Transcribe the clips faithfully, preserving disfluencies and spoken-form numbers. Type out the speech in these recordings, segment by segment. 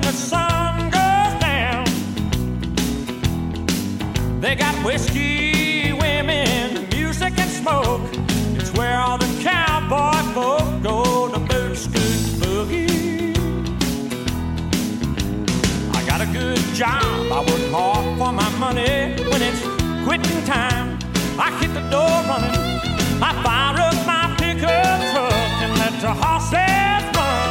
the sun goes down. They got whiskey, women, music and smoke. It's where all the cowboy folk go to boot scoot boogie. I got a good job, I work hard for my money. When it's quitting time, I hit the door running. I fire up my pickup truck and let the horses run.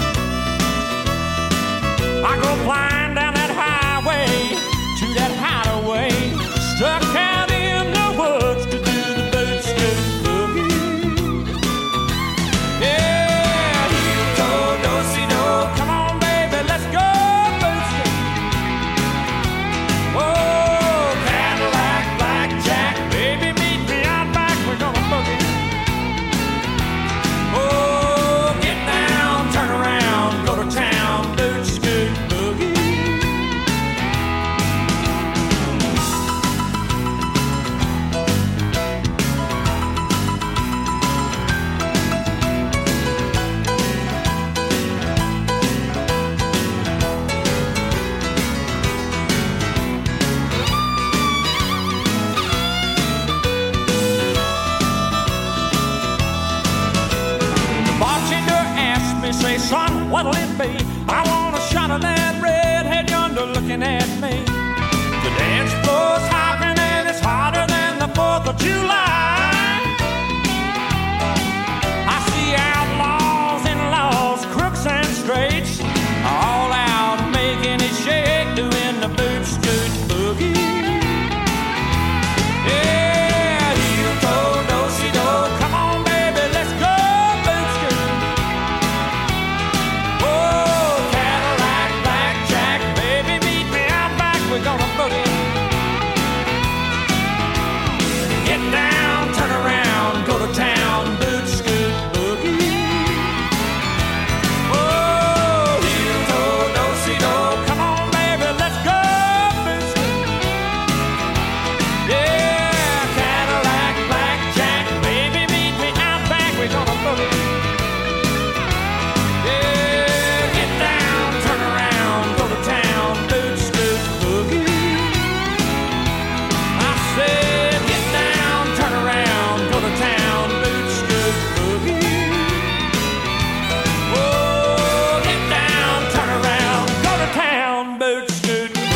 I go flying down that highway to that hideaway, stuck out in the woods to do the boot scoot boogie. Yeah, heel toe, do-si-do, come on baby, let's go boot scoot. Oh, Cadillac, blackjack, baby, meet me out back, we're gonna boogie. Oh, get down, turn around, go to town, boot scoot boogie. Bartender asked me, say, son, what'll it be? I want a shot of that redhead yonder looking at me. The dance floor's hopping and it's hotter than the fourth of July. I see outlaws and laws, crooks and straights, all out making it shake, doing the boot scoot boogie. Yeah, heel toe, do-si-do, come on baby, let's go boot scoot. Oh, Cadillac, blackjack, baby, meet me out back, we're gonna boogie. Get down, turn around, go to town, boot scoot boogie. Oh, heel toe, do-si-do, come on baby, let's go boot scoot. Yeah, Cadillac, blackjack, baby, meet me out back, we're gonna boogie. Yeah, get down, turn around, go to town, boot scoot boogie. I said, get down, turn around, go to town, boot scoot boogie. Oh, get down, turn around, go to town, boot scoot boogie.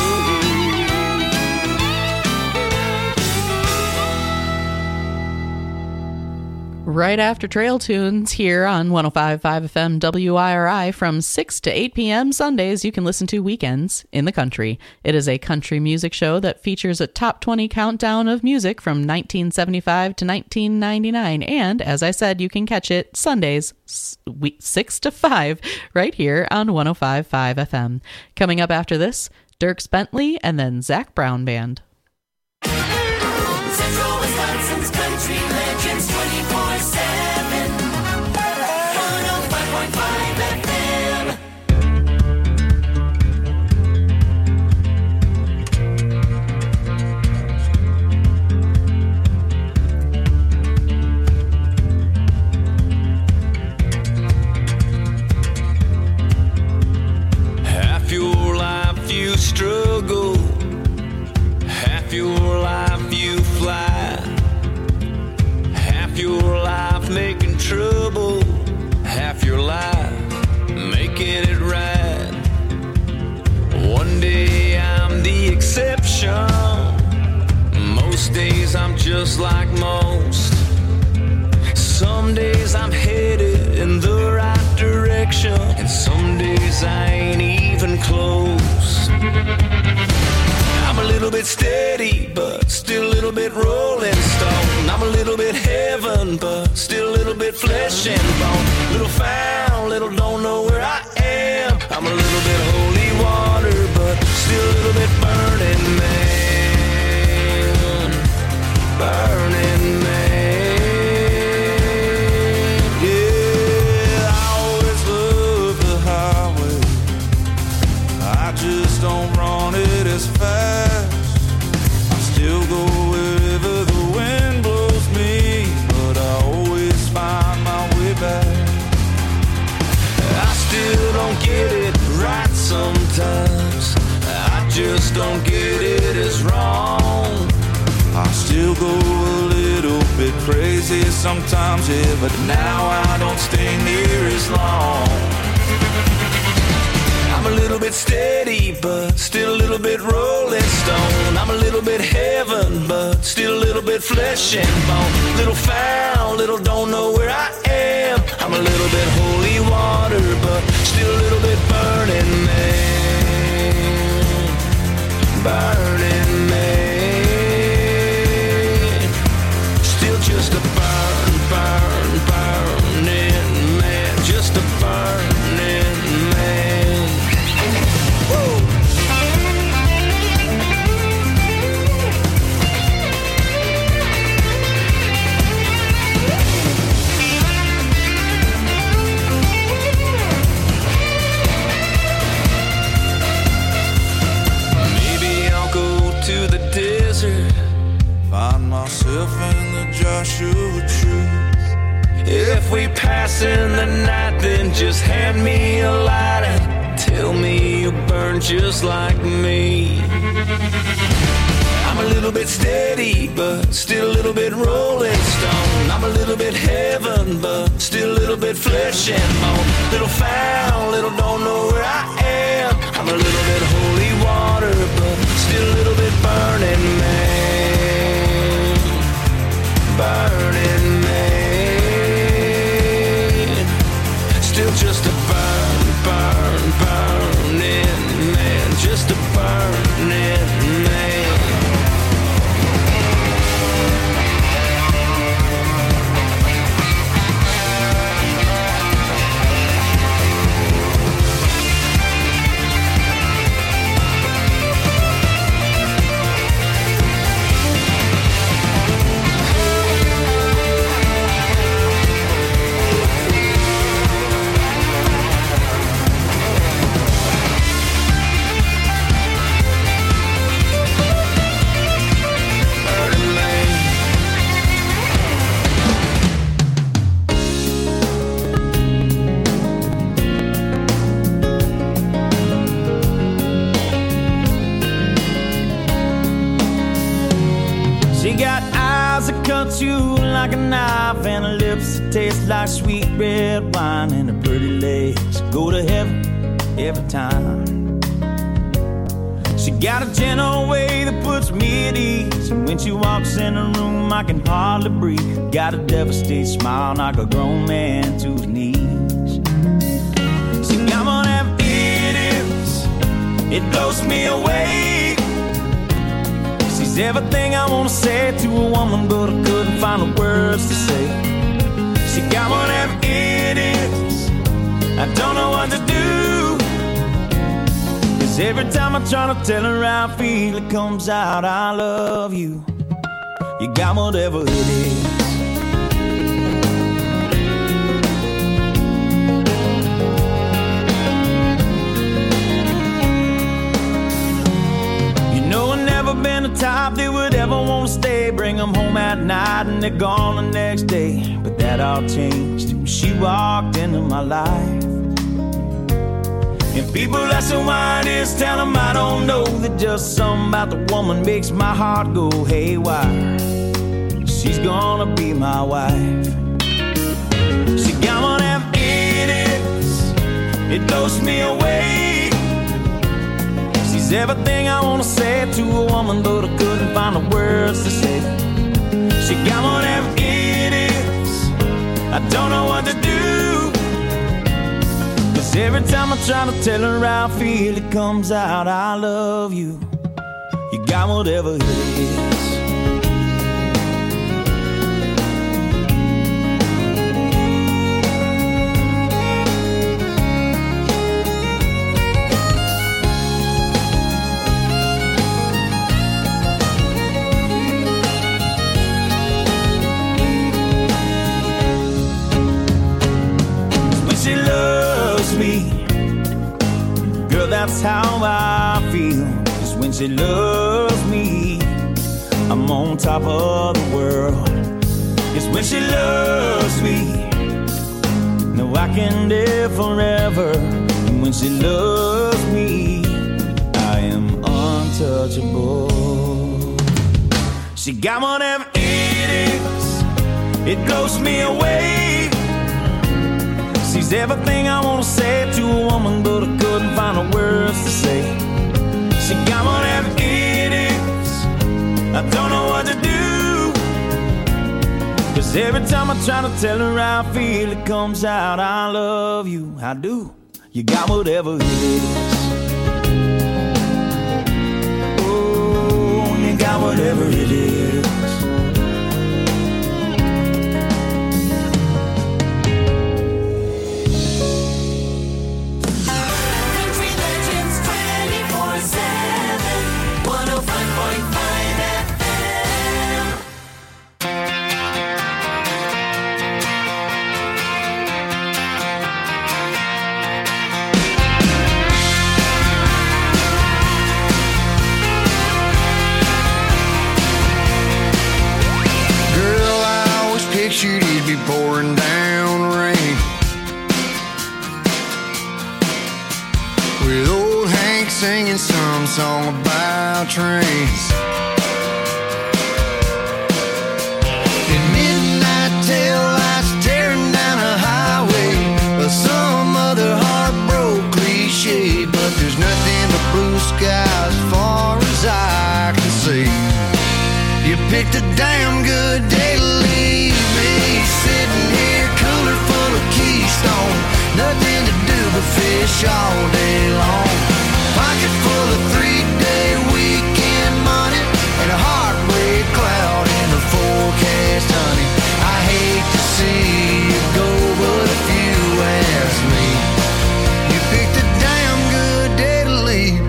Right after Trail Tunes here on one oh five point five F M W I R I from six to eight p.m. Sundays, you can listen to Weekends in the Country. It is a country music show that features a top twenty countdown of music from nineteen seventy-five to nineteen ninety-nine. And as I said, you can catch it Sundays s- we- six to five right here on one oh five point five F M. Coming up after this, Dierks Bentley and then Zac Brown Band. Central Wisconsin's country legends twenty-four seven. one oh five point five F M. Half your life you struggle, half your life you fly, half your life making trouble, half your life making it right. One day I'm the exception, most days I'm just like most. Some days I'm headed in the right direction, and some days I ain't even close. I'm a little bit steady, but still a little bit rolling stone. I'm a little bit heaven, but still a little bit flesh and bone. Little found, little don't know where I am. I'm a little bit holy water, but still a little bit burning man. Burning man. Yeah, I always love the highway. I just don't run it as fast. I still go wherever the wind blows me, but I always find my way back. just don't get it as wrong. I still go a little bit crazy sometimes, yeah, but now I don't stay near as long. I'm a little bit steady, but still a little bit rolling stone. I'm a little bit heaven, but still a little bit flesh and bone. Little foul, little don't know where I am. I'm a little bit holy water, but still a little bit burning man. Burning man. Still just a burn, burn, burning man. Just a burning man. Woo! To the desert, Find myself in the Joshua trees. if we pass in the night, then just hand me a lighter. Tell me you burn just like me. I'm a little bit steady, but still a little bit rolling stone. I'm a little bit heaven, but still a little bit flesh and bone. Little foul, little don't know where I am. I'm a little bit holy water, but still a little bit burning man. Burning man. Still just a burn, burn, burning man. Just a burning man. You like a knife and her lips that taste like sweet red wine, and her pretty legs go to heaven every time. She got a gentle way that puts me at ease, and when she walks in the room I can hardly breathe. Got a devastated smile, knock a grown man to his knees. She got one of them idiots, it blows me away. She's everything I wanna say to a woman, but I couldn't find the words to say. She got one of them idiots, I don't know what to do. Cause every time I try to tell her how I feel, it comes out, I love you. You got whatever it is. Been the type that would ever want to stay, bring them home at night and they're gone the next day. But that all changed when she walked into my life. And people ask her why it is, tell them I don't know, that just something about the woman makes my heart go haywire. She's gonna be my wife. She got one of them idiots, it blows me away. She's everything I wanna say to a woman, but I couldn't find the words to say. She got one of them idiots, I don't know what to do. Cause every time I try to tell her how I feel, it comes out, I love you. You got whatever it is. That's how I feel, is when she loves me, I'm on top of the world. It's when she loves me, no, I can live forever. And when she loves me, I am un untouchable. She got whatever it is, it blows me away. She's everything I want to say to a woman, but I couldn't find the words to say. She got whatever it is, I don't know what to do. Cause every time I try to tell her how I feel, it comes out, I love you, I do. You got whatever it is. Oh, you got whatever it is. Pouring down rain with old Hank singing some song about trains. And midnight tail lights tearing down a highway, or some other heartbroken cliche. But there's nothing but blue skies as far as I can see. You picked a damn good day to leave me, sitting here, cooler full of Keystone. Nothing to do but fish all day long. Pocket full of three-day weekend money, and a heartbreak cloud in the forecast, honey. I hate to see you go, but if you ask me, you picked a damn good day to leave.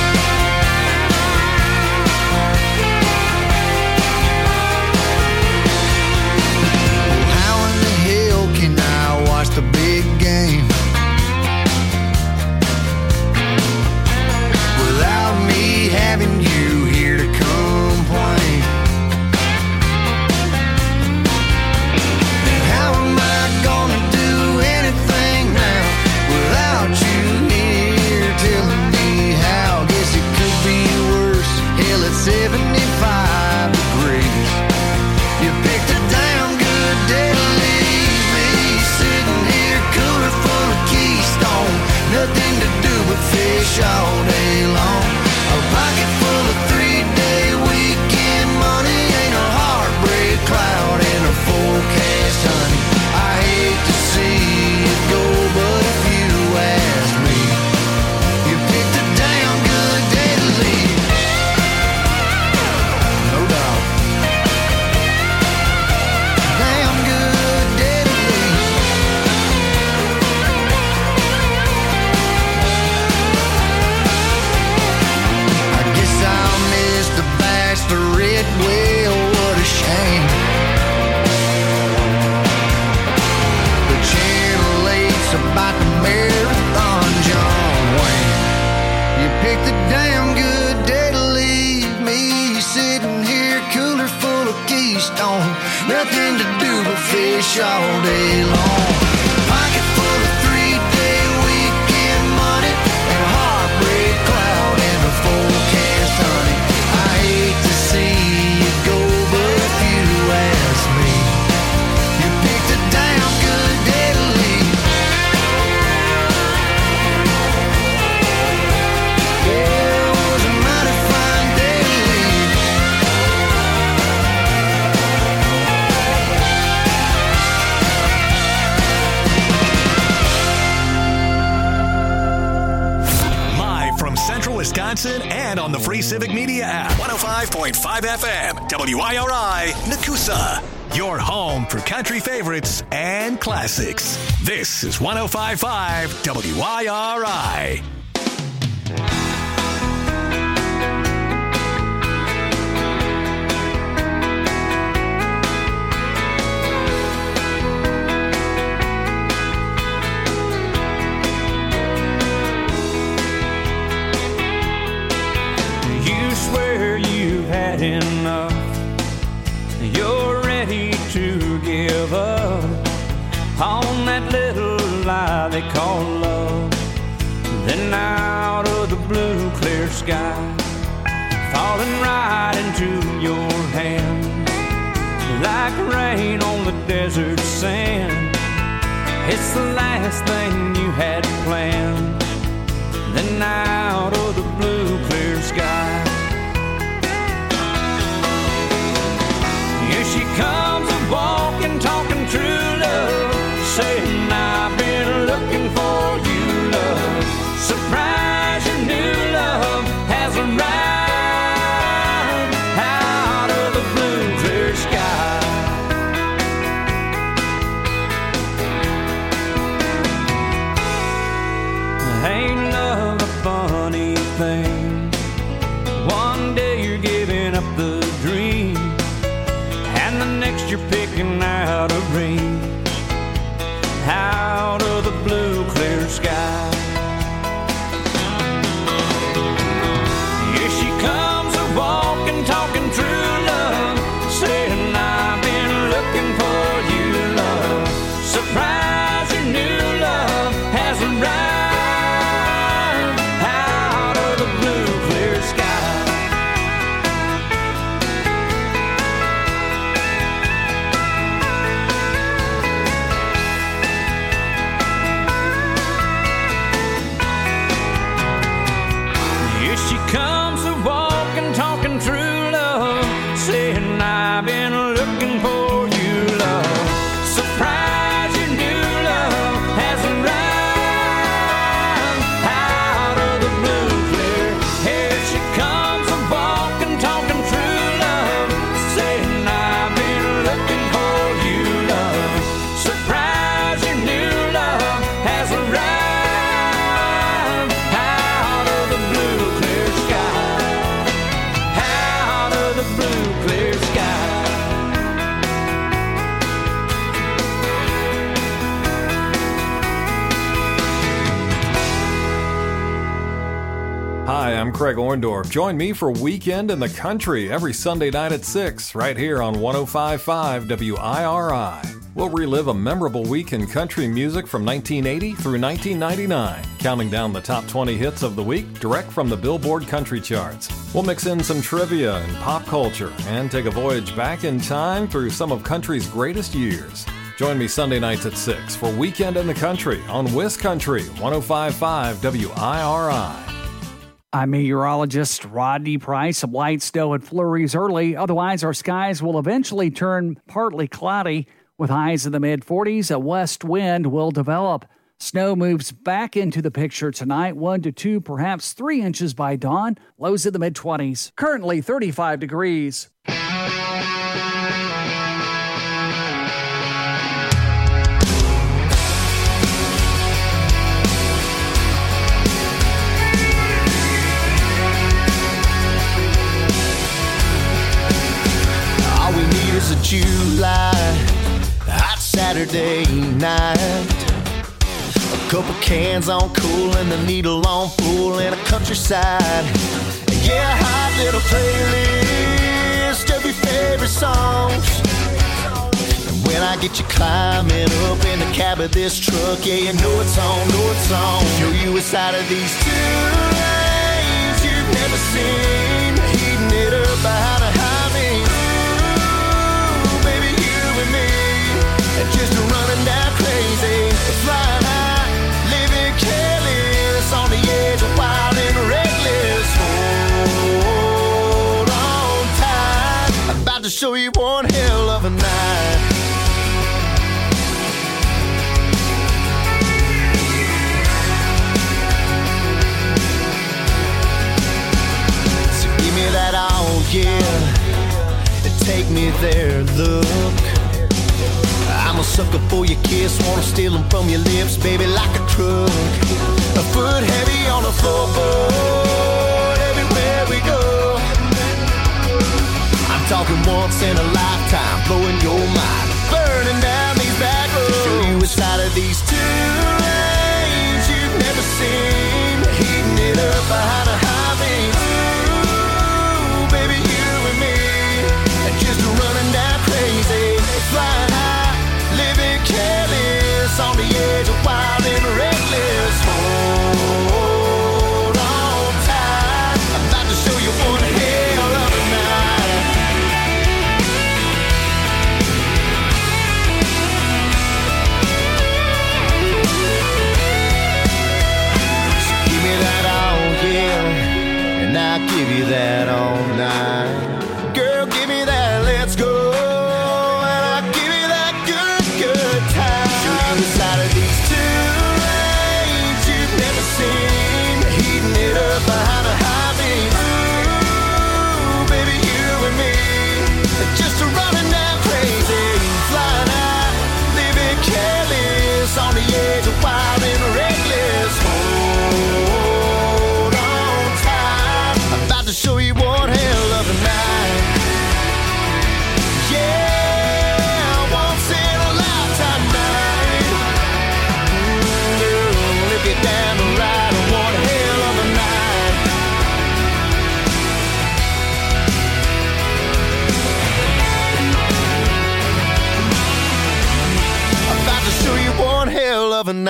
The big game without me having you here to complain. How am I gonna do anything now without you here telling me how? Guess it could be worse. Hell, it's seventy-five degrees. You picked a damn good day to leave me, sitting here, cooler full of Keystone. Nothing to do but fish all day long. A pocket full of three-day weekend money, ain't a heartbreak cloud in a forecast, honey. I hate to see it go, but if you ask me, you picked a damn good day to leave. No doubt. Damn good day to leave. I guess I'll miss the bachelorette, well, what a shame. The Channel eight's about the marathon, John Wayne. You picked a damn good day to leave me, sitting here, cooler full of Keystone. Nothing to do but fish all day long. Pocket full of three-day weekend money, and a heartbreak cloud in the forecast, honey. I hate to see it go, but if you ask me, you picked a damn good day to leave. Yeah, it was a mighty fine day to leave. Live from Central Wisconsin and on the free Civic Media app. one oh five point five F M, W I R I, Nakusa. Your home for country favorites and classics. This is one oh five point five W I R I. You swear you've had enough, you're ready to give up on that little lie they call love. Then out of the blue clear sky, falling right into your hand, like rain on the desert sand. It's the last thing you had planned. Then out of the blue, clear sky, here she comes a-walking, talking true love, saying I've been looking for you, love. Surprise, your new love has arrived out of the blue, clear sky. Ain't love a funny thing? One day you're giving up the dream, and the next you're picking out a ring out of the blue, clear sky. Here she comes a-walking, talking true love, saying I've been looking for you, love. Surprise, your new love has arrived. Hi, I'm Craig Orndorff. Join me for Weekend in the Country every Sunday night at six, right here on one oh five point five W I R I. We'll relive a memorable week in country music from nineteen eighty through nineteen ninety-nine, counting down the top twenty hits of the week direct from the Billboard Country Charts. We'll mix in some trivia and pop culture and take a voyage back in time through some of country's greatest years. Join me Sunday nights at six for Weekend in the Country on Wiz Country, one oh five point five W I R I. I'm meteorologist Rodney Price. Some light snow and flurries early. Otherwise, our skies will eventually turn partly cloudy with highs in the mid forties. A west wind will develop. Snow moves back into the picture tonight. One to two, perhaps three inches by dawn. Lows in the mid twenties. Currently thirty-five degrees. It's a July hot Saturday night. A couple cans on cool and the needle on full in a countryside. Yeah, a hot little playlist of your favorite songs. And when I get you climbing up in the cab of this truck, yeah, you know it's on, know it's on. Show you a side of these two lanes you've never seen. Heating it up behind a highway. Just running down crazy, flying high, living careless, on the edge of wild and reckless. Hold on tight, I'm about to show you one hell of a night. So give me that all, yeah, and take me there, look. I'm a sucker for your kiss, wanna steal them from your lips, baby, like a crook. A foot heavy on the floorboard, everywhere we go. I'm talking once in a lifetime, blowing your mind, burning down these back roads. To show you a side of these two lanes you've never seen. Heating it up behind a highway. Ooh, baby, you and me, and just running down crazy, flying high, living careless, on the edge of wild and reckless. Oh,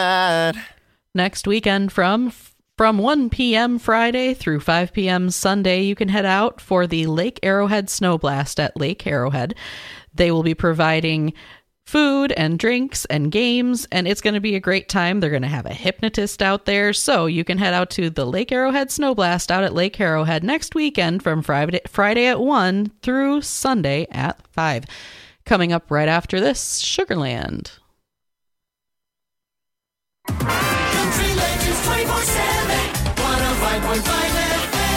night. Next weekend from from one p.m. Friday through five p.m. Sunday, you can head out for the Lake Arrowhead Snow Blast at Lake Arrowhead. They will be providing food and drinks and games, and it's going to be a great time. They're going to have a hypnotist out there, so you can head out to the Lake Arrowhead Snow Blast out at Lake Arrowhead next weekend from Friday, Friday at one through Sunday at five. Coming up right after this, Sugarland. Country Legends twenty-four seven, one oh five point five F M.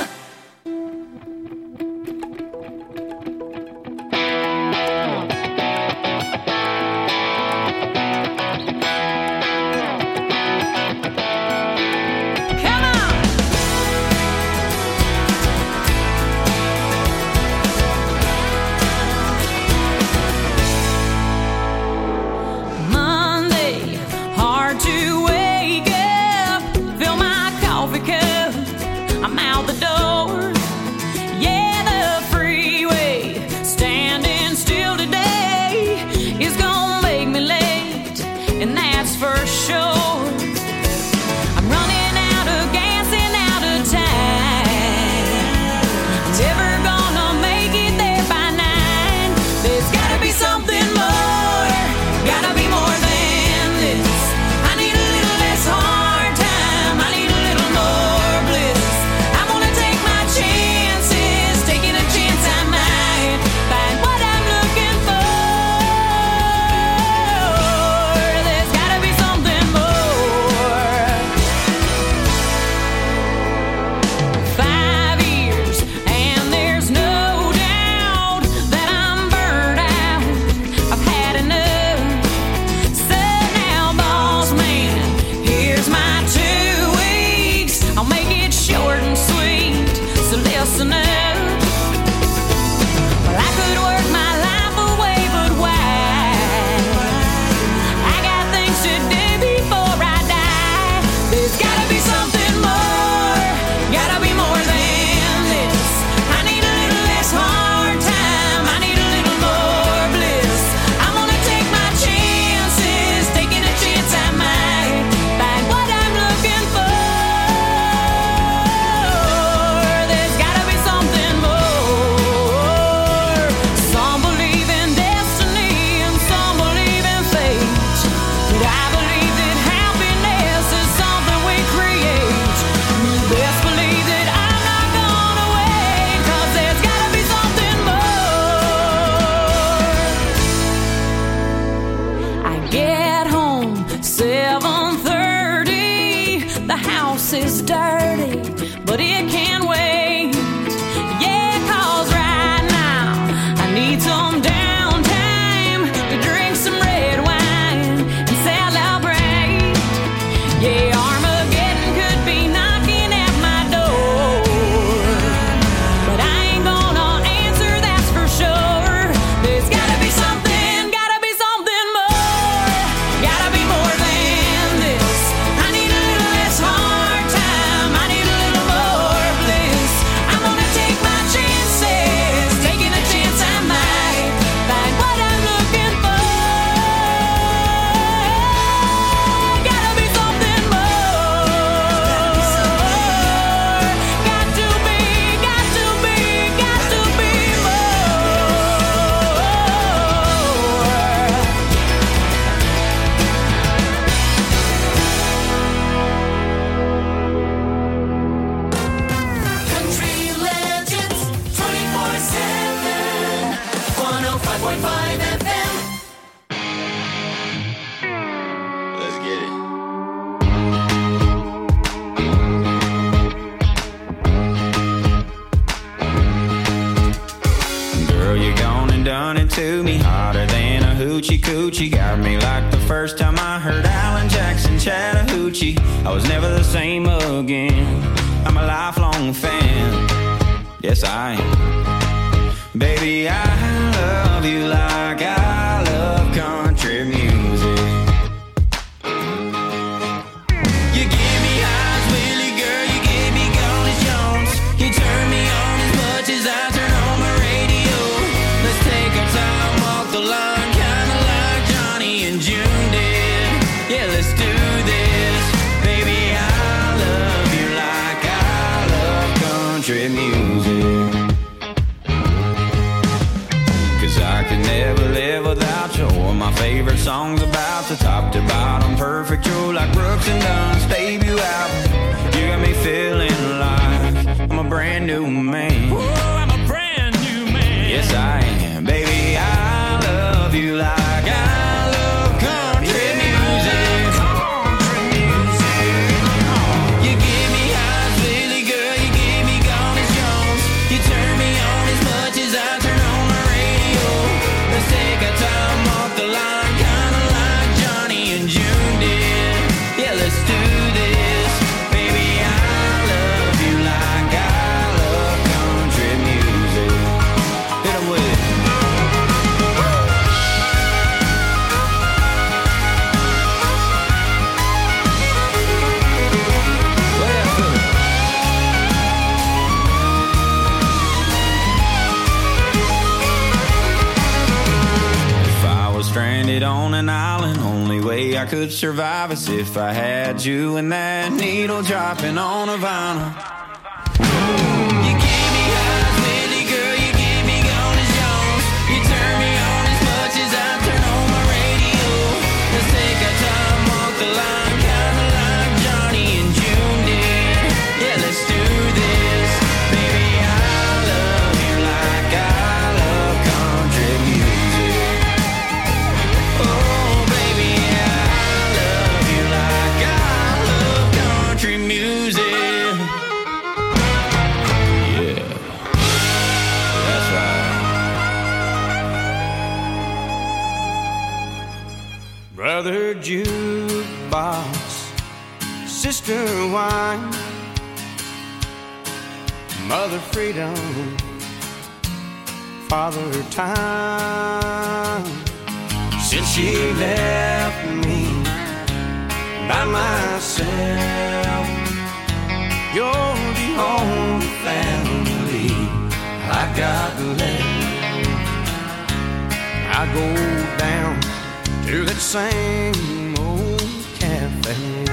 To me hotter than a hoochie coochie. Got me like the first time I heard Alan Jackson Chattahoochee. I was never the same again. I'm a lifelong fan. Yes, I am. Baby, I love you like I love country music. You give me highs, Willie, girl. You give me Gone as Jones. You turn me on as much as I turn on my radio. Let's take our time, walk the line, kinda like Johnny and June did. Yeah, let's do songs about the top to bottom perfect. You're like Brooks and Dunn's debut album. You got me feeling like I'm a brand new man. Oh, I'm a brand new man. Yes, I am. Baby, I love you like I love country music. Country music. You give me highs, really, girl. You give me gone as Jones. You turn me on as much as I turn on my radio. Let's take our time off the line, kinda like Johnny and June did. Yeah, let's do this. Baby, I love you like I love country music. Hit 'em with it. Play that for me. If I was stranded on an island, only way I could survive is if I had you and that needle dropping on a vinyl. You give me highs, really, girl. You give me gone as Jones. You turn me on as much as I turn on my radio. Let's take our time off the line, kinda like Johnny and June did. Yeah, let's do this. Baby, I love you like I love country music. Oh, baby, I love you like I love country music. Yeah, that's right. Brother jukebox, sister wine, mother freedom, father time. Since she left me by myself, you're the only family I got left. I go down to that same old cafe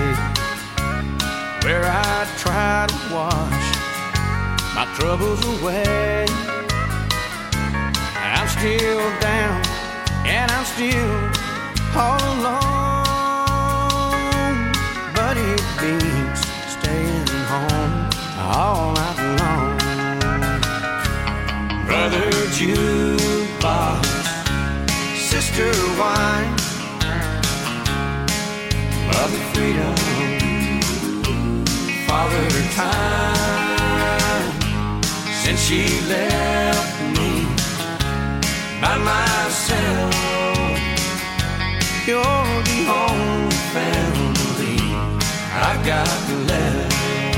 where I try to wash my troubles away. I'm still down and I'm still all alone, but it beats staying home all night long. Brother jukebox, sister wine, mother freedom, father time. Since she left me by myself, you're the only family I've got left.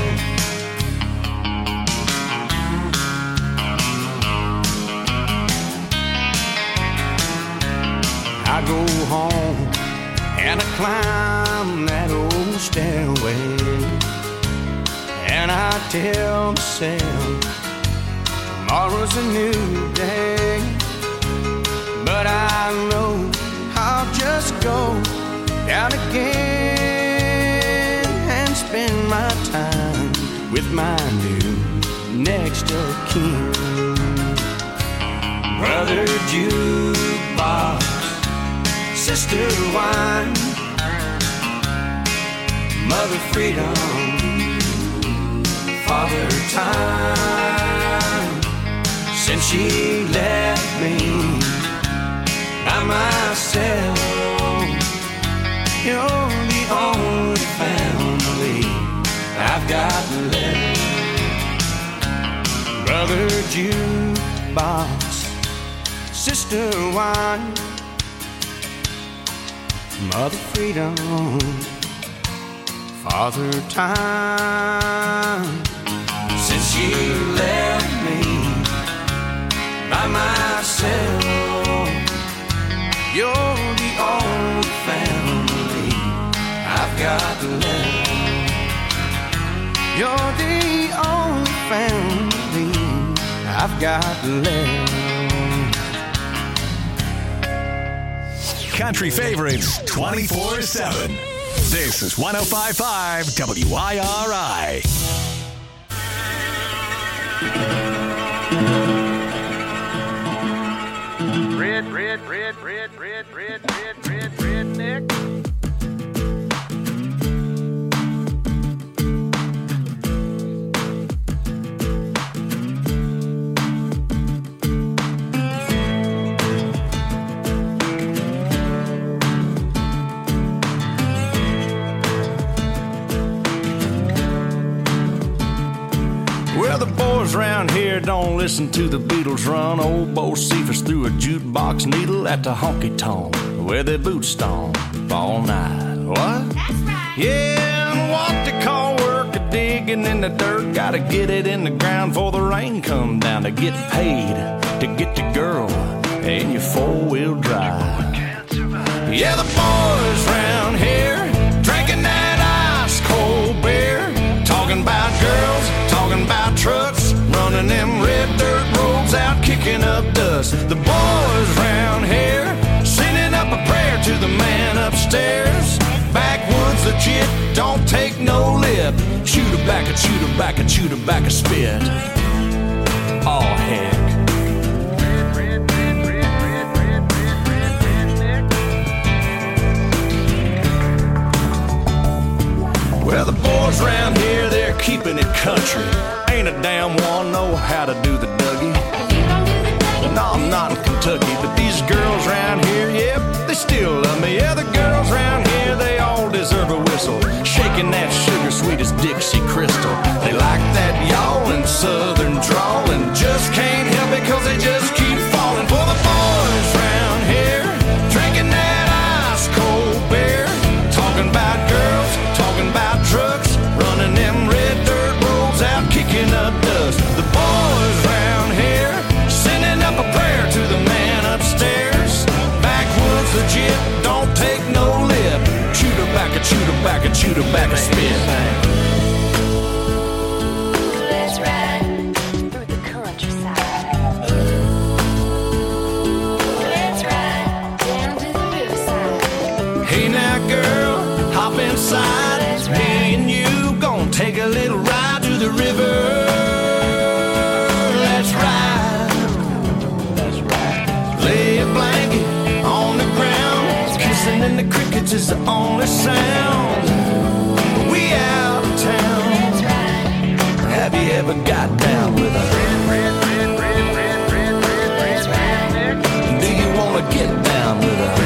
I go home and I climb that old stairway, and I tell myself tomorrow's a new day. But I know I'll just go down again and spend my time with my new next of kin. Brother jukebox, sister wine, mother freedom, father time. Since she left me by myself, you're the only family I've got left. Brother jukebox, sister wine, mother freedom, father time. Since she left me by myself, you're the only family I've got left. You're the only family I've got left. Country favorites twenty-four seven. This is one oh five point five W I R I. Red, red, red, red, red, red, red, red, red. Well, the boys round here don't listen to the Beatles run. Old Bo Cephas threw a jukebox needle at the honky-tonk where they boot stomp all night. What? That's right. Yeah, and what they call work a digging in the dirt. Gotta get it in the ground before the rain come down to get paid, to get the girl in your four-wheel drive. Yeah, the boys round here drinking that ice-cold beer, talking about girls, talking about trucks, running them red dirt roads out, kicking up dust. The boys round here sending up a prayer to the man upstairs. Backwoods legit, don't take no lip. Shoot a back, a shoot a back, a shoot a back, a spit. Oh, heck. Well, the boys round here, they're keeping it country. Ain't a damn one know how to do the Dougie. No, I'm not in Kentucky, but these girls round here, yep, they still love me. Yeah, the girls round here, they all deserve a whistle. Shaking that sugar sweet as Dixie Crystal. They like that yawling southern drawl and just can't help it cause they just keep falling for the boys round here. Drinking that ice cold beer, talking about girls, talking about trucks, running them red dirt roads out, kicking up dust. The boys round here sending up a prayer to the man upstairs. Backwoods legit, don't take no lip. Shoot her back, a shoot her back, a shoot her back, a spit. Let's ride through the countryside. Let's ride down to the riverside. Hey now girl, hop inside. Me and you gon' take a little ride to the river. Let's ride. Let's ride. Lay a blanket on the ground. Kissing in the crickets is the only sound. We out of town. Have you ever got down with a do you wanna get down with a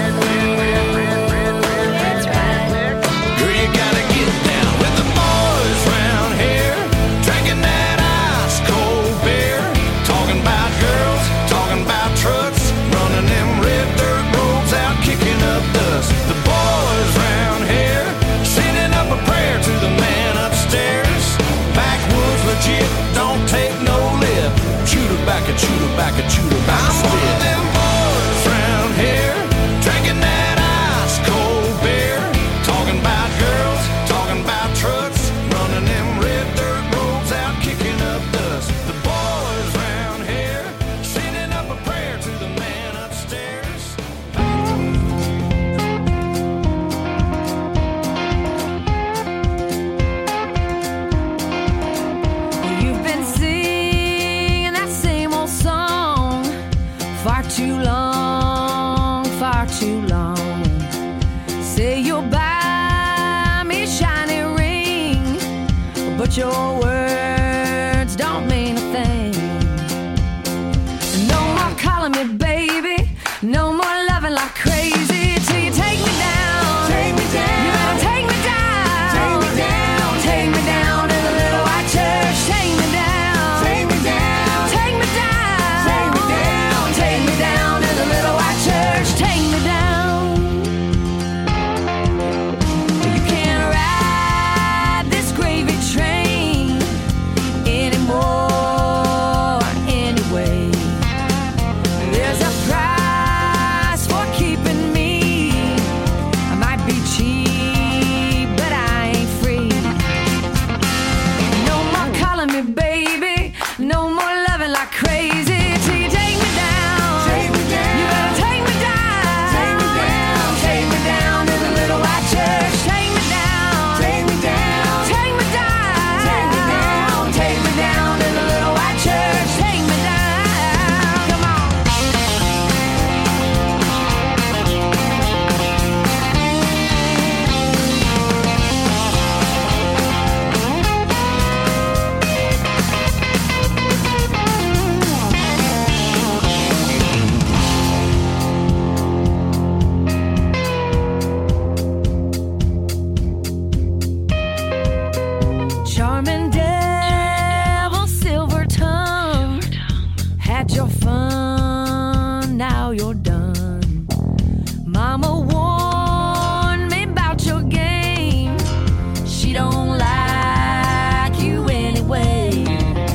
girl, you gotta get down with the boys round here, drinking that ice cold beer, talking about girls, talking about trucks, running them red dirt roads out, kicking up dust. The boys round here sending up a prayer to the man upstairs. Backwoods legit, don't take no lip. Shoot her back and shoot her back and shoot her back. I'm one of them boys round here, drinking that ice cold beer, talking about girls, talking about trucks, running them red dirt roads out, kicking up dust. The boys round here sending up a prayer to the man upstairs. You've been singing that same old song far too long, far too long. Say you'll buy me a shiny ring, but your words don't mean a thing. No more calling me baby, no more loving like crazy till you take me down. Take me down. You better take me down. Take me down. Take me down to the little white church. Take me down. Take me down. Take me down. Take me down. Take me down to the little white church. Take me down. You can't ride this gravy train anymore anyway. There's your fun, now you're done. Mama warned me about your game. She don't like you anyway.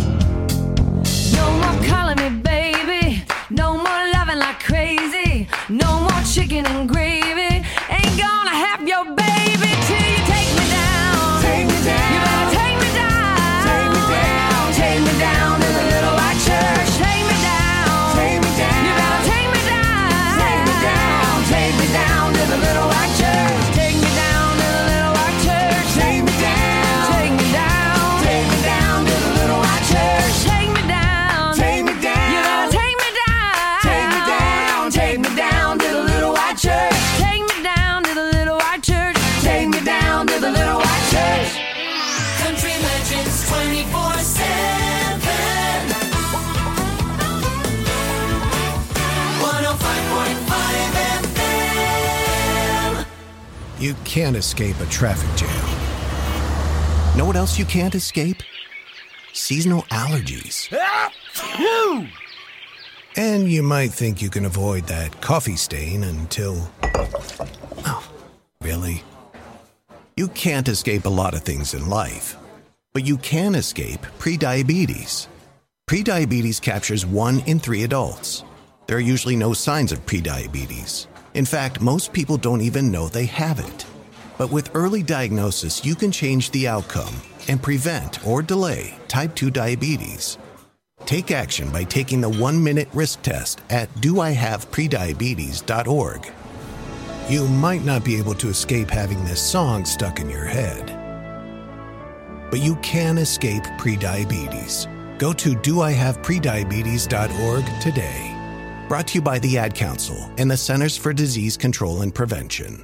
No more calling me baby, no more loving like crazy, no more chicken and gravy. Ain't gonna have your baby till you take me down. Take me down. You better take me down. Take me down. Take me down to the little white church. Take me down. Take me down. You better take me down. Take me down. Take me down to the little white church. Take me down to the little white church. Take me down. Take me down. Take me down to the little white church. Take me down. Take me down. You better take me down. Take me down. Take me down to the little white church. Take me down to the little white church. Take me down to the little white church. Country Legends twenty-four seven. one oh five point five F M. You can't escape a traffic jam. Know what else you can't escape? Seasonal allergies. And you might think you can avoid that coffee stain until... Oh, really? You can't escape a lot of things in life, but you can escape prediabetes. Prediabetes captures one in three adults. There are usually no signs of prediabetes. In fact, most people don't even know they have it. But with early diagnosis, you can change the outcome and prevent or delay type two diabetes. Take action by taking the one-minute risk test at do I have prediabetes dot org. You might not be able to escape having this song stuck in your head, but you can escape prediabetes. Go to do I have prediabetes dot org today. Brought to you by the Ad Council and the Centers for Disease Control and Prevention.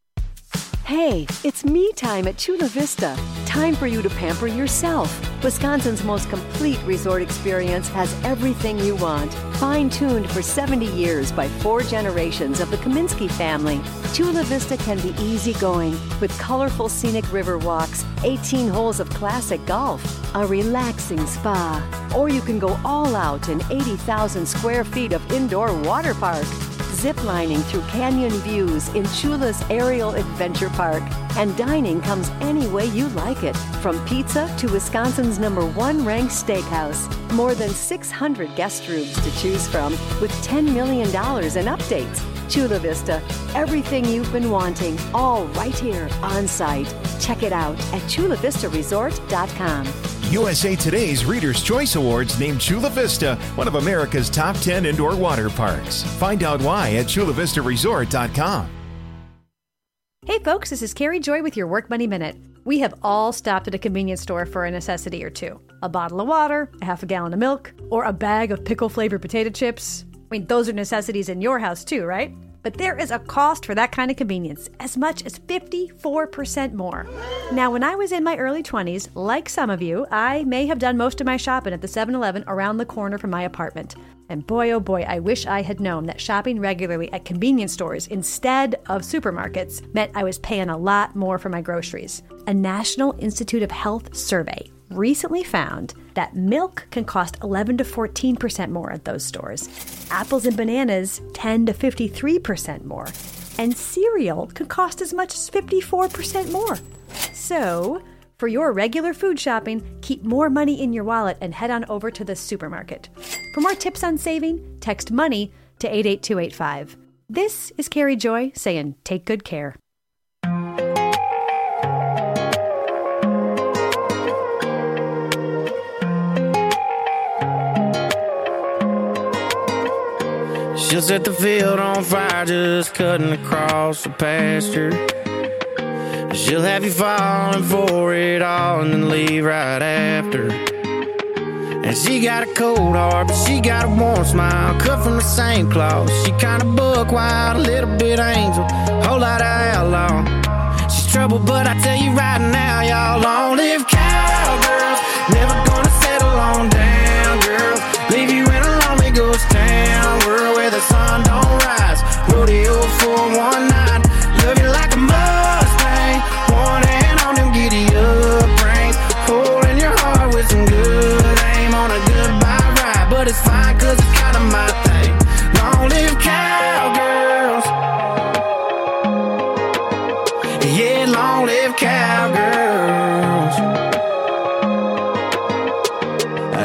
Hey, it's me time at Chula Vista. Time for you to pamper yourself. Wisconsin's most complete resort experience has everything you want. Fine-tuned for seventy years by four generations of the Kaminsky family, Chula Vista can be easygoing with colorful scenic river walks, eighteen holes of classic golf, a relaxing spa, or you can go all out in eighty thousand square feet of indoor water park. Ziplining through canyon views in Chula's Aerial Adventure Park. And dining comes any way you like it, from pizza to Wisconsin's number one ranked steakhouse. More than six hundred guest rooms to choose from with ten million dollars in updates. Chula Vista, everything you've been wanting, all right here on site. Check it out at chula vista resort dot com. U S A Today's Reader's Choice Awards named Chula Vista one of America's top ten indoor water parks. Find out why at chula vista resort dot com. Hey folks, this is Carrie Joy with your Work Money Minute. We have all stopped at a convenience store for a necessity or two. A bottle of water, a half a gallon of milk, or a bag of pickle-flavored potato chips. I mean, those are necessities in your house too, right? But there is a cost for that kind of convenience, as much as fifty-four percent more. Now, when I was in my early twenties, like some of you, I may have done most of my shopping at the seven eleven around the corner from my apartment. And boy, oh boy, I wish I had known that shopping regularly at convenience stores instead of supermarkets meant I was paying a lot more for my groceries. A National Institute of Health survey recently found that milk can cost eleven to fourteen percent more at those stores. Apples and bananas, ten to fifty-three percent more. And cereal can cost as much as fifty-four percent more. So, for your regular food shopping, keep more money in your wallet and head on over to the supermarket. For more tips on saving, text MONEY to eight eight two eight five. This is Carrie Joy saying take good care. She'll set the field on fire just cutting across the pasture. She'll have you falling for it all and then leave right after. And she got a cold heart, but she got a warm smile, cut from the same cloth. She kinda buck wild, a little bit angel, whole lot of outlaw. She's trouble, but I tell you right now, y'all long-lived cowgirls, never gonna settle on down, girl. Leave you in a lonely ghost town, world where the sun don't rise. Rodeo for one night, love you like a Mustang, one hand on them giddy up reins, holding your heart with some good aim on a goodbye ride. But it's fine, cause it's kind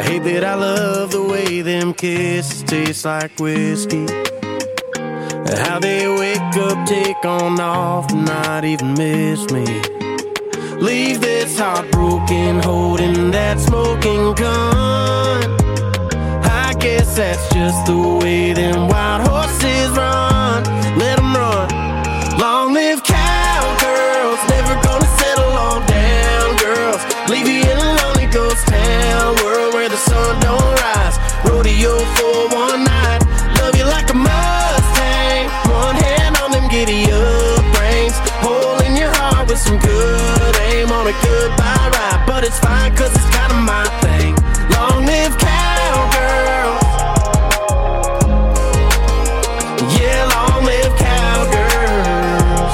hate that I love the way them kisses taste like whiskey. How they wake up, take on off, and not even miss me. Leave this heartbroken, holding that smoking gun. I guess that's just the way them wild horses run. Let them run. Long live cowgirls, never gonna settle on down girls. Leave you in a lonely ghost town world where the sun don't rise. Rodeo for one night, love you like a Mustang. One hand on them giddy up reins, hole in your heart with some good aim on a goodbye ride. But it's fine cause it's kinda my thing. Long live cowgirls. Yeah, long live cowgirls.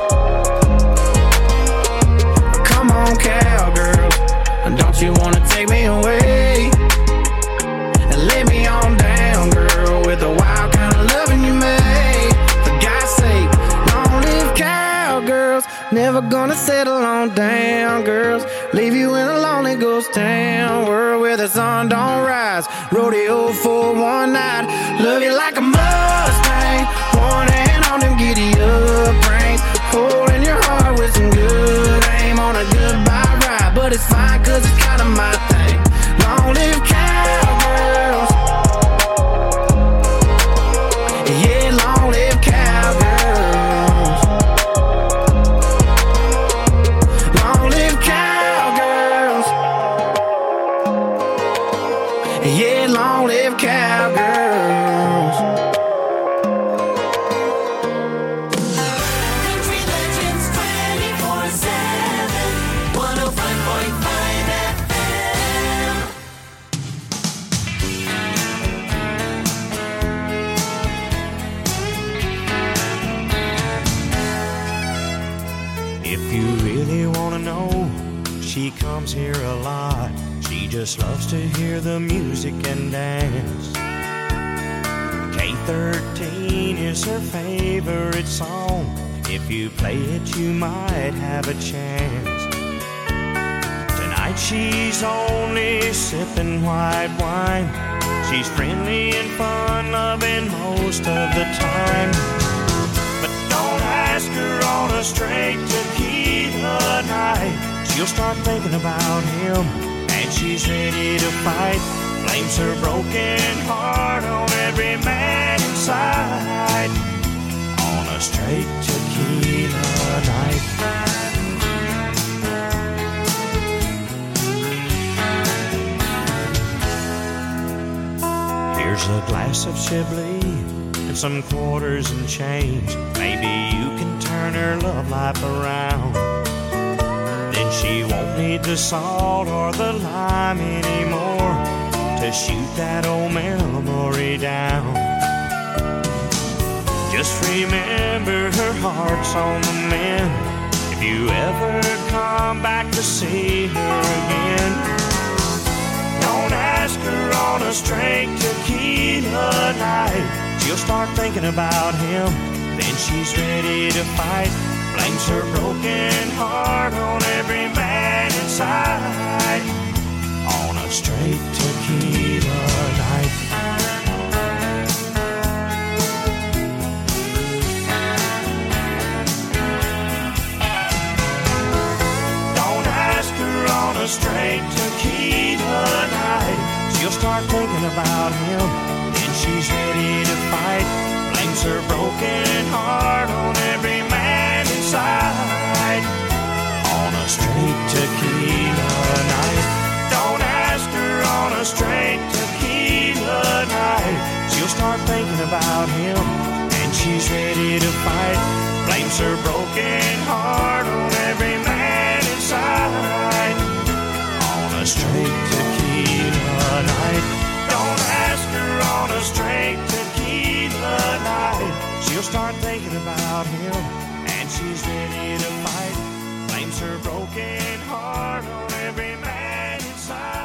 Come on cowgirls, don't you wanna take me away and lay me on down, girl, with the wild kind of loving you made. For God's sake, long live cowgirls. Never gonna settle on down, girls. Leave you in a lonely ghost town world where the sun don't rise. Rodeo for one night, love you like a Mustang. One hand on them giddy up reins, holding your heart with some good aim on a goodbye ride. But it's fine cause it's kinda my thing. Long live cowgirls. Yeah, long live cowgirls. Long live cowgirls. Yeah, long live cowgirls. Country Legends twenty-four seven, one oh five point five F M. If you really want to know, she comes here a lot. She just loves to hear the music and dance. K thirteen is her favorite song. If you play it, you might have a chance. Tonight she's only sipping white wine. She's friendly and fun-loving most of the time. But don't ask her on a straight tequila night. She'll start thinking about him, and she's ready to fight. Blames her broken heart on every man inside. On a straight tequila night. Here's a glass of Chablis and some quarters and change. Maybe you can turn her love life around. Then she won't need the salt or the lime anymore to shoot that old memory down. Just remember her heart's on the mend if you ever come back to see her again. Don't ask her on a straight tequila night. She'll start thinking about him, then she's ready to fight. Blames her broken heart on every man inside. On a straight tequila night. Don't ask her on a straight tequila night. She'll start thinking about him, then she's ready to fight. Blames her broken heart on every man inside. On a straight tequila night. Don't ask her on a straight tequila night. She'll start thinking about him, and she's ready to fight. Blames her broken heart on every man inside. On a straight tequila night. Don't ask her on a straight tequila night. She'll start thinking about him, and she's ready to fight. Blames her broken heart on every man inside.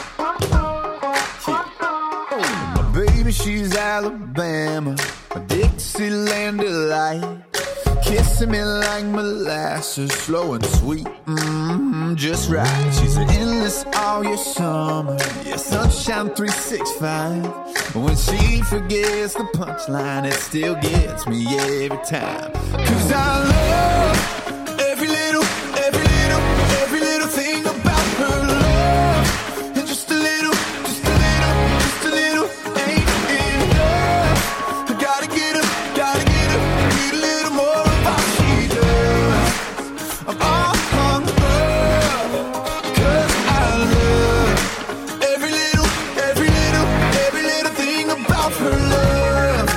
My baby, she's Alabama. My dick Dixieland delight, kissing me like molasses, slow and sweet, mm-hmm, just right. She's endless all your summer, yeah, sunshine three sixty-five. When she forgets the punchline, it still gets me every time. Cause I love every little, every little, every little thing about her love. And just a little, just a little, just a little ain't enough. I gotta get her, gotta get her, need a little more of what she does. I'm all hung up, cause I love every little, every little, every little thing about her love.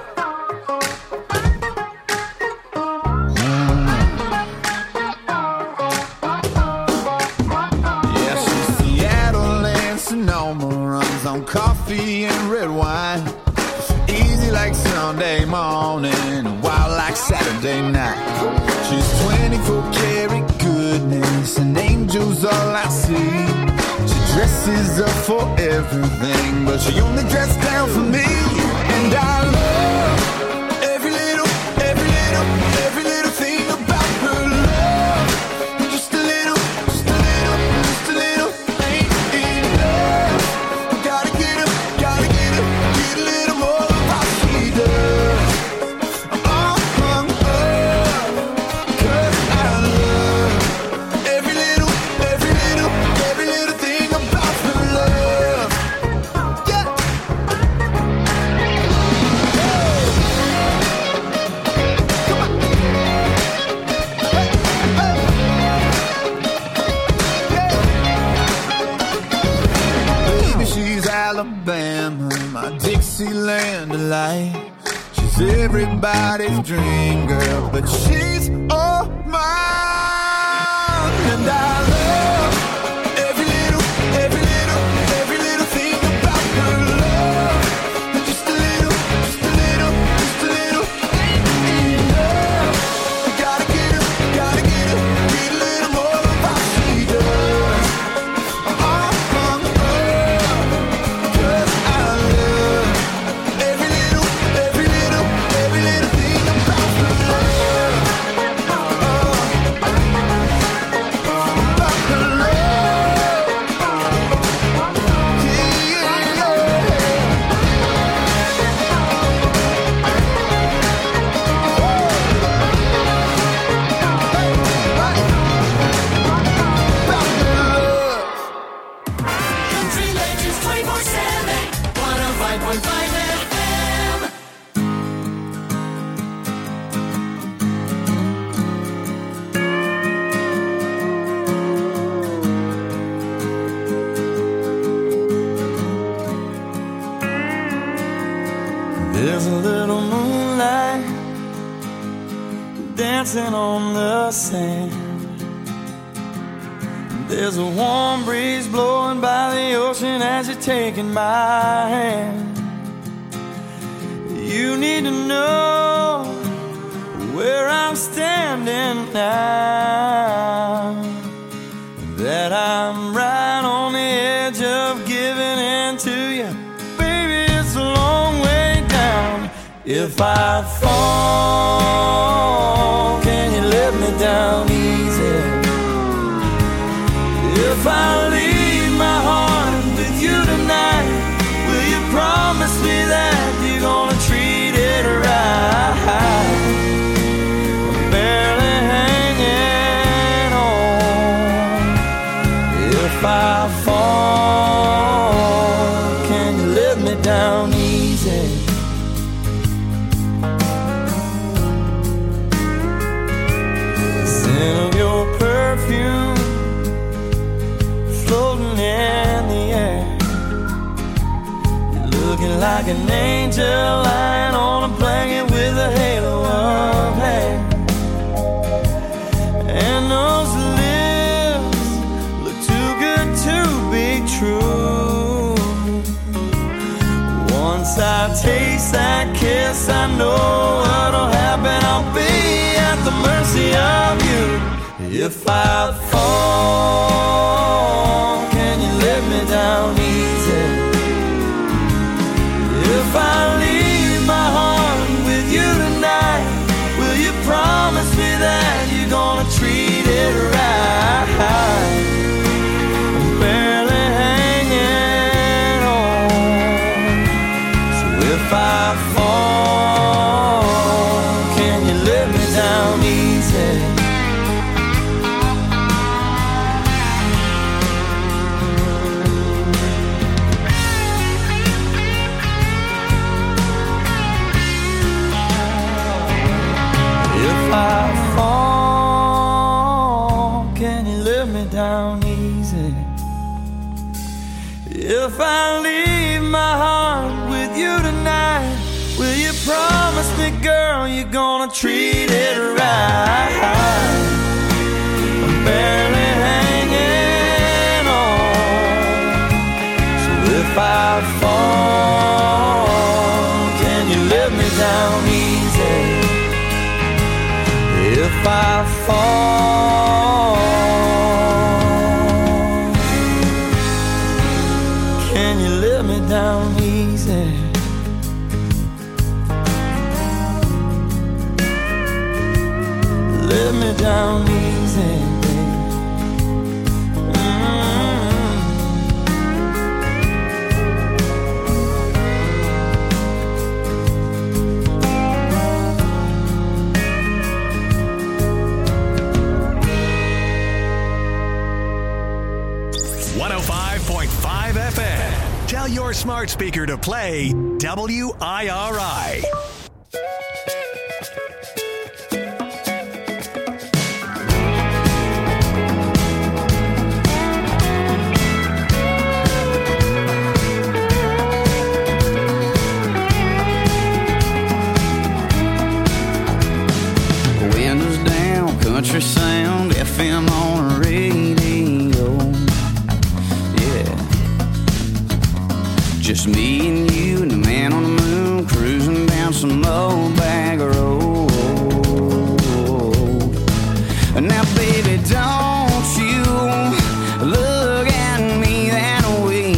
Yeah, she's Seattle and Sonoma, runs on coffee and red wine. Easy like Sunday morning, wild like Saturday night. She's twenty-four karat goodness, and angels all I see. She dresses up for everything, but she only dresses down for me. And I love every little, every little, every little thing about her love. And just a little, just a little, just a little ain't enough. Gotta get her, gotta get her, get a little more of what she does. I'm all hung up, cause I love every little, every little, every little thing about her love. Yeah. Baby, she's Alabama, my Dixieland delight. She's everybody's dream girl, but she's all mine. And I love every little, every little, every little thing about her love. And just a little, just a little, just a little ain't enough. I gotta get her, gotta get her, get a little more of what she does. I'm all hung up, cause I love every little, every little, every little thing about her love. About her love. Yeah, Country Legends twenty-four seven, one oh five point five F M. There's a little moonlight dancing on the sand. There's a warm breeze blowing by the ocean as you're taking my hand. You need to know where I'm standing now, that I'm right on the edge of giving in to you. Baby, it's a long way down. If I fall, can you let me down easy? If I leave my heart with you tonight, will you promise me that you're gonna treat it right? I'm barely hanging on. If I fall, can you let me down easy? The scent of your perfume floating in the air. You're looking like an angel lying on a blanket with a halo of hair. And those lips look too good to be true. Once I taste that kiss, I know what'll happen. I'll be at the mercy of you. If I fall, can you let me down easy? If I leave my heart with you If I leave my heart with you tonight, will you promise me, girl, you're gonna treat it right? I'm barely hanging on. So if I fall, can you let me down easy? If I fall, can you let me down easy? Let me down easy, babe. one oh five point five F M. Tell your smart speaker to play W I R I. Windows down, country sound, F M on the radio. Yeah. Just me and you and the man on the moon cruising down some old bag of road. Now, baby, don't you look at me that way,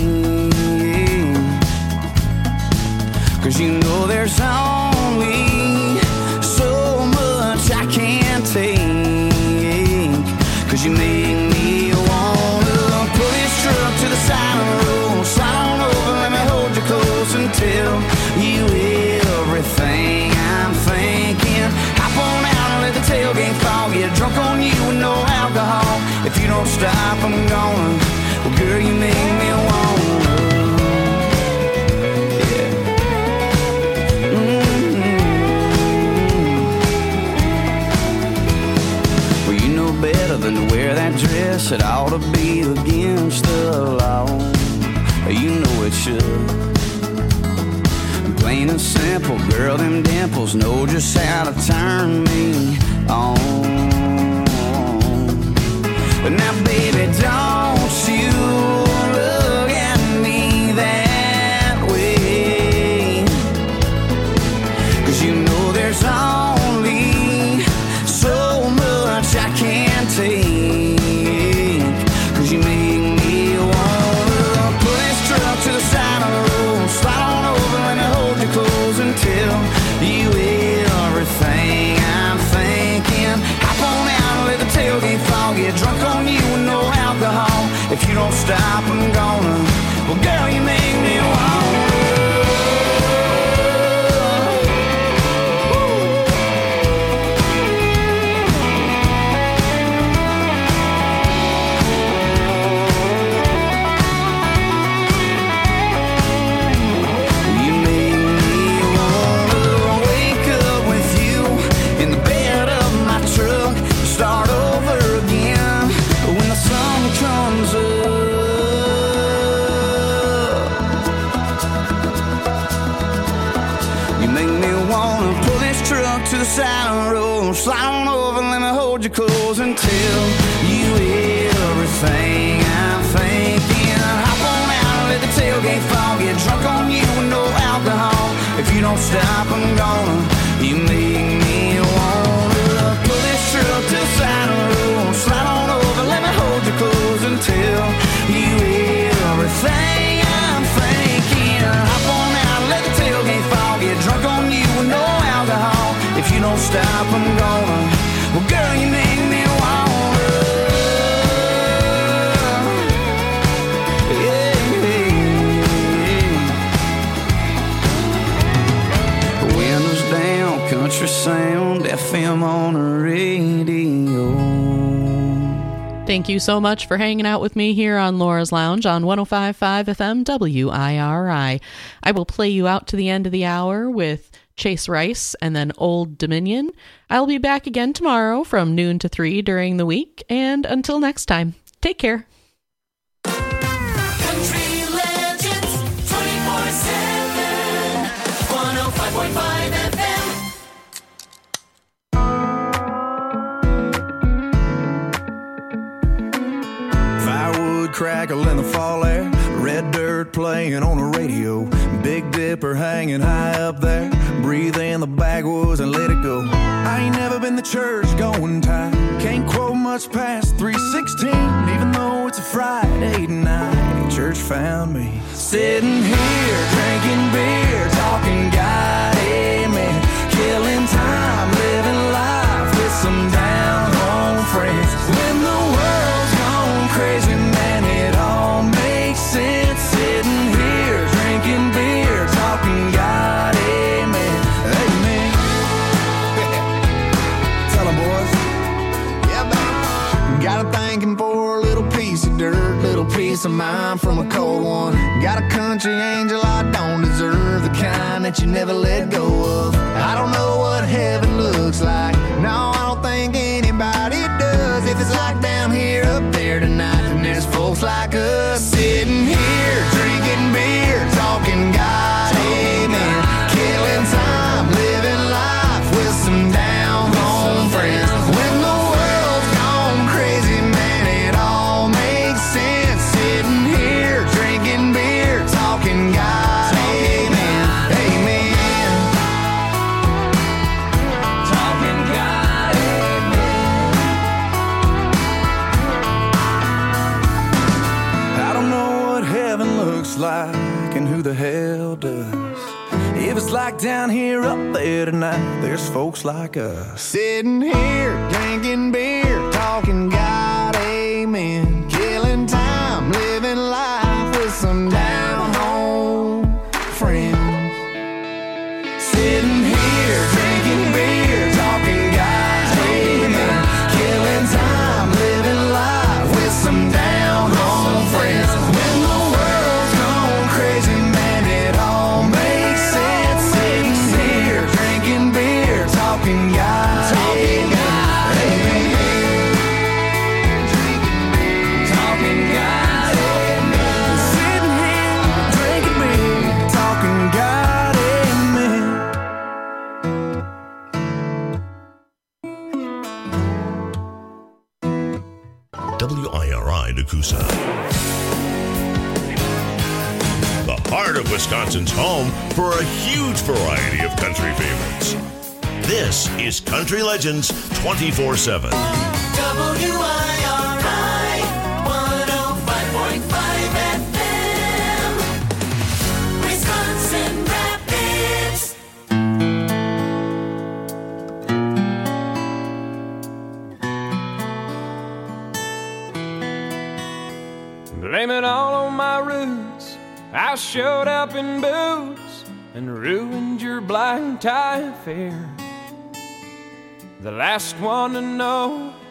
'cause you know there's only so much I can't take, 'cause you make me wanna pull this truck to the side of the road, slide on over, let me hold you close and tell you everything I'm thinking. Hop on out and let the tailgate fall, get drunk on you with no alcohol. If you don't stop, I'm gonna, well, girl, you make me wanna. Yeah. Mm-hmm. Well, you know better than to wear that dress. It ought to be against the law. You know it should. Plain and simple, girl, them dimples know just how to turn me on. But now, baby, don't you look at me that way, 'cause you know there's only so much I can't take, 'cause you make me wanna pull this truck to the side of the road, slide on over, let me hold you close and tell you everything I'm thinking. Hop on out and let the tailgate fall, get drunk on you with no alcohol. If you don't stop, I'm gonna, well, girl, you make me wanna. Start over again when the sun comes up. You make me wanna pull this truck to the side of the road, slide on over, let me hold you close and tell you everything I'm thinking. Hop on out and let the tailgate fall, get drunk on you with no alcohol. If you don't stop, I'm gonna, you make me wanna pull this truck to the side of the road, slide on over, let me hold you close and tell you everything I'm thinking. Hop on out, let the tailgate fall, get drunk on you with no alcohol. If you don't stop, I'm gonna, well, girl, you make me wanna. Yeah, yeah. Windows down, country sound, F M on the radio. Thank you so much for hanging out with me here on Laura's Lounge on one oh five point five F M W I R I. I will play you out to the end of the hour with Chase Rice and then Old Dominion. I'll be back again tomorrow from noon to three during the week, and until next time, take care. Countryland crackle in the fall air, red dirt playing on a radio, Big Dipper hanging high up there, breathe in the backwoods and let it go. I ain't never been to church going type, can't quote much past three sixteen, even though it's a Friday night. Church found me sitting here drinking beer, talking God, amen, killing time, living life with some down home friends. When the world's gone crazy, man, it all makes sense. Sitting here drinking beer, talking God, amen, amen. Tell 'em, boys. Yeah, baby. Got a thanking for a little piece of dirt, little piece of mind from a cold one. Got a country angel I don't deserve, the kind that you never let go of. I don't know what heaven looks like, no, I don't think anybody does. If it's like down here, up there tonight, then there's folks like us sitting here drinking beer, talking God, amen, killing time, living life with some down home friends. When the world's gone crazy, man, it all makes sense. Sitting here drinking beer, talking God, amen, amen, talking God, amen. I don't know what heaven looks like and who the hell does. If it's like down here, up there tonight, there's folks like us sitting here drinking beer, talking God, amen, killing time, living life with some down home friends. Sitting here drinking beer, talking God, amen, killing time, living life with some down home friends. When the world's gone crazy, man, it all makes sense. Sitting here drinking beer, talking God, talking God, amen, talking God, amen. Sitting here drinking beer, talking God, amen. W I R I Nakusa. The heart of Wisconsin's home for a huge variety of country favorites. This is Country Legends twenty-four seven. W I R I one oh five point five F M, Wisconsin Rapids. Blame it all on my roots. I showed up in boots and ruined your black tie affair. The last one to know